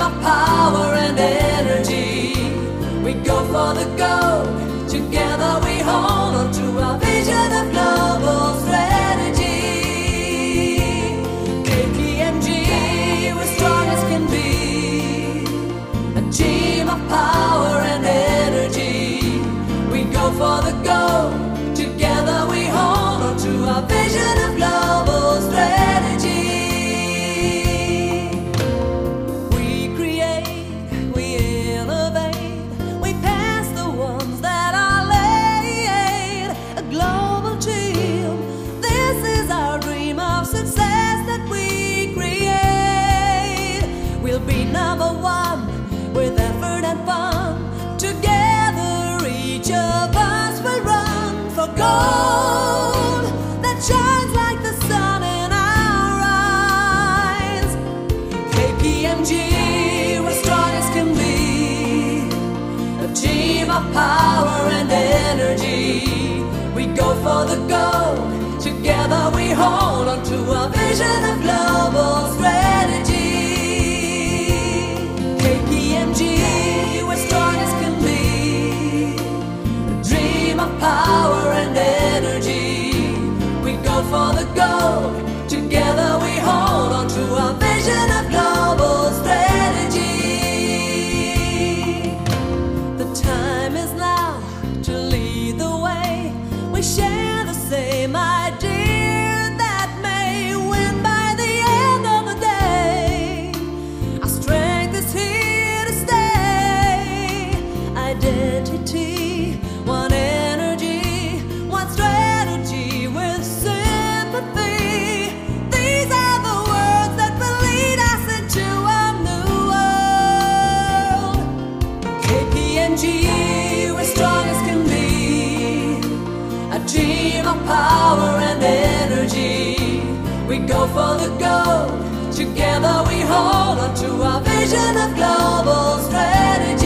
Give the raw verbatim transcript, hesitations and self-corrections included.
of power and energy. We go for the gold, together we hold on to our vision of global strategy. K P M G, we're strong as can be, a team of power and energy. We go for the gold, together we hold on to our vision of global strategy. We create, we innovate, we pass the ones that are late. A global team, this is our dream of success that we create. We'll be number one with effort and fun. Together each of us will run for gold that shines like the sun in our eyes. K P M G, we're strong as can be, a team of power and energy. We go for the gold, together we hold on to our vision of global strategy. K P M G, we're strong as can be, a dream of power and energy. We go for the gold, together we hold on to our vision of global strategy. The time is now to lead the way. We share the same idea that may win by the end of the day. Our strength is here to stay. Identity, one energy, one strategy with sympathy. These are the words that will lead us into a new world. K P M G, we're strong as can be, a team of power and energy. We go for the gold, together we hold on to our vision of global strategy.